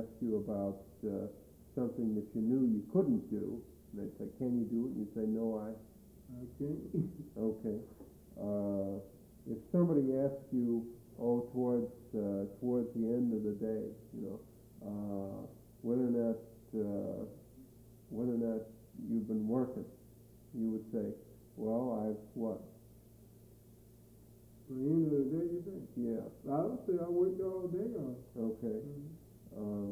ask you about something that you knew you couldn't do, and they'd say, can you do it? And you'd say, no, I can't. Okay. If somebody asks you, towards the end of the day, whether or not you've been working, you would say, well, I've what? At the end of the day, you think? Yeah. I would say I worked all day on. Okay. Mm-hmm.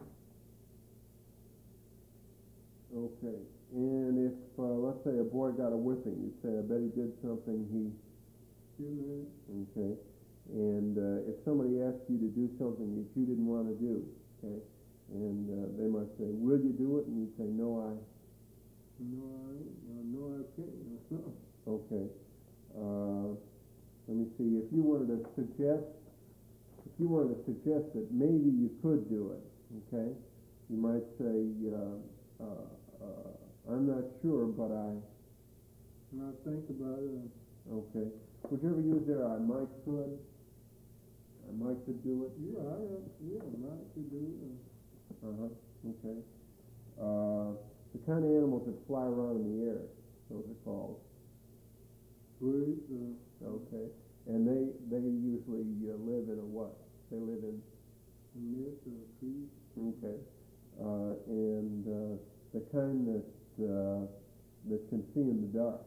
Okay. And if, let's say, a boy got a whipping, you'd say, I bet he did something Okay. And if somebody asked you to do something that you didn't want to do, okay, and they might say, will you do it? And you'd say, no, I can't. Okay. Let me see. If you wanted to suggest that maybe you could do it, okay, you might say, I'm not sure, but I think about it. Okay. Would you ever use there, I might could do it? Yeah, I might could do it. Okay. The kind of animals that fly around in the air, those are called? Birds. Okay. And they usually live in a what? They live in? Nests or trees. Okay. And the kind that can see in the dark?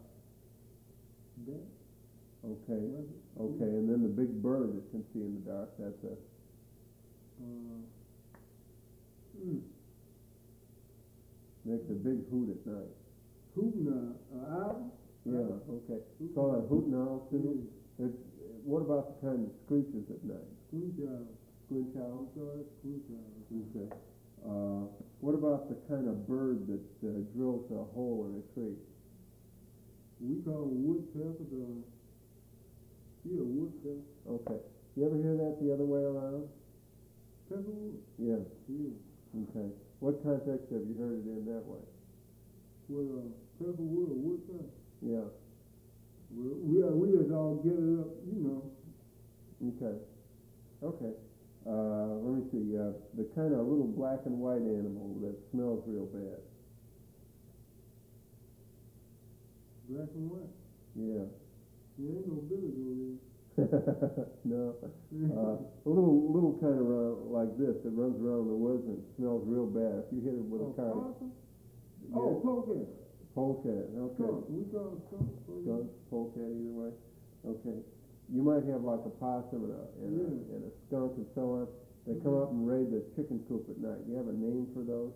Okay. Okay, and then the big bird that can see in the dark, that's a... Makes a big hoot at night. Hooting owl? Yeah, okay. Call that hooting owl too? What about the kind that screeches at night? Screech owl. Screech owl? Screech owl. Okay. What about the kind of bird that drills a hole in a tree? We call them woodpeckers. Woodpecker. Okay. You ever hear that the other way around? Peckerwood? Yeah. Yeah. Okay. What context have you heard it in that way? Well, peckerwood or woodpecker? Yeah. Well, we just all get it up, Okay. Okay. Let me see. The kind of little black and white animal that smells real bad. Black and white? Yeah. There ain't no billy over there. No. A little kind of like this that runs around the woods and smells real bad. If you hit it with a car. Oh, polecat. Polecat. Okay. We call it skunk. Skunk, polecat, either way. Okay. You might have like a possum and a skunk and so on. They come up and raid the chicken coop at night. Do you have a name for those?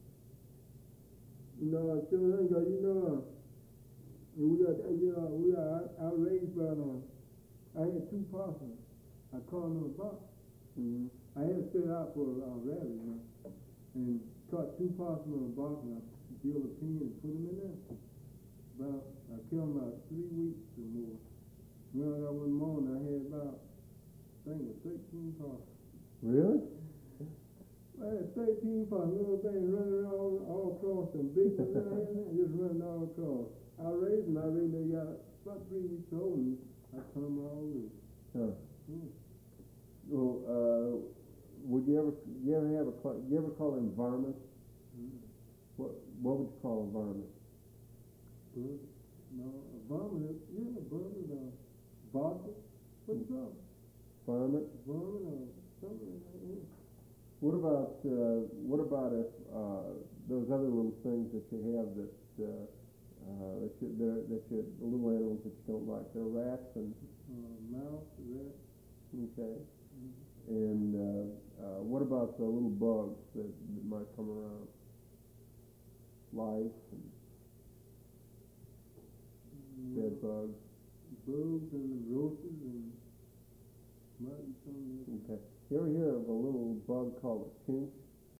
No, I still ain't got. We got outraged by I had two possums. I caught them in a box. Mm-hmm. I had to set out for a rabbit, and caught two possums in a box, and I built a pen and put them in there. I killed them about 3 weeks or more. When I got one morning, I had about, I think it was 13 possums. Really? I had 13 possums, little thing running around all across, and big ones just running all across. I raised them. They got about 3 weeks old, and I cut them all loose. Huh. Well, would you ever call them varmints? What would you call a varmint? No, a varmint. Yeah, a varmint. Vodka. What do you call it? Varmint. Varmint or something like that. What about if those other little things that you have that the little animals that you don't like? They're rats and mouse, rat. Okay. And what about the little bugs that might come around? Lice and dead bugs. Bugs and roaches and might be something. Okay. You ever hear of a little bug called a chinch?